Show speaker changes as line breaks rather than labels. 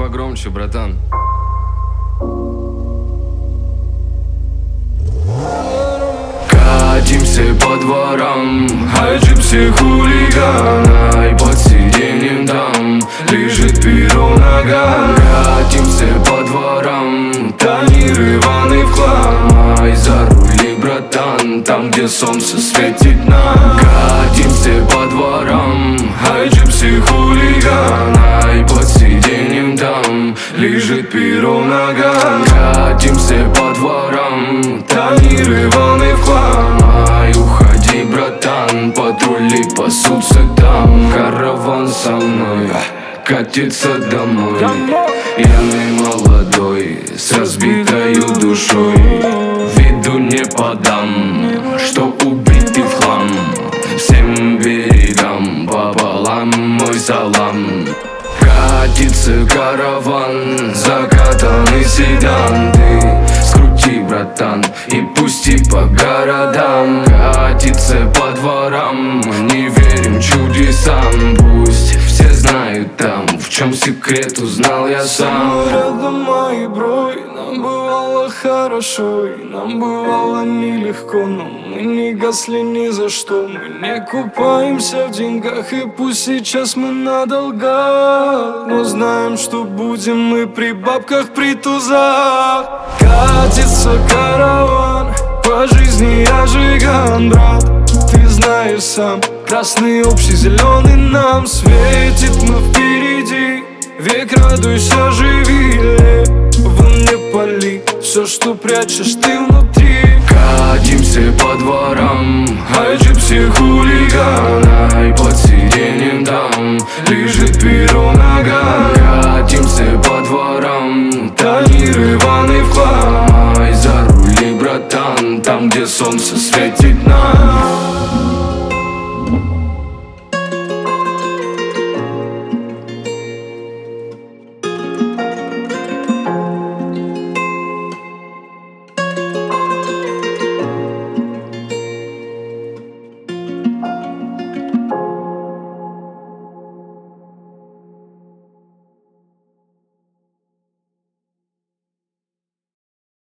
погромче, братан. Катимся по дворам, ай, джипси хулиган, ай, под сиденьем там лежит перо нога. Катимся по дворам, тониры, ванны в хлам, ай, за рули, братан, там, где солнце светит нам. Катимся по дворам, ай, джипси хулиган, ай, под сиденьем там лежит перо нога. Катимся по дворам, тониры, ванны в хлам, ай, уходи, братан, патрули пасутся там. Караван со мной катится домой, пьяный молодой, с разбитою душой. Виду не подам, что убитый в хлам. Всем берегам пополам мой салам. Катится караван, закатанный седан. Ты скрути, братан, и пусти по городам. Катится по дворам, мы не верим чудесам. Пусть все знают там, в чем секрет, узнал я сам.
Рядом мои бро, нам бывало хорошо, и нам бывало нелегко, но мы не гасли ни за что. Мы не купаемся в деньгах, и пусть сейчас мы на долгах, но знаем, что будем мы при бабках, при тузах. Катится караван, по жизни я жиган, брат. Ты знаешь сам, красный общий, зеленый нам светит, мы впереди. Век радуйся, живи, вон не пали все, что прячешь ты внутри.
Катимся по дворам, ай, джипси хулиган, ай, под сиденьем там лежит перо нога. Катимся по дворам, тониры, ванны в хлам, ай, за рули, братан, там, где солнце светит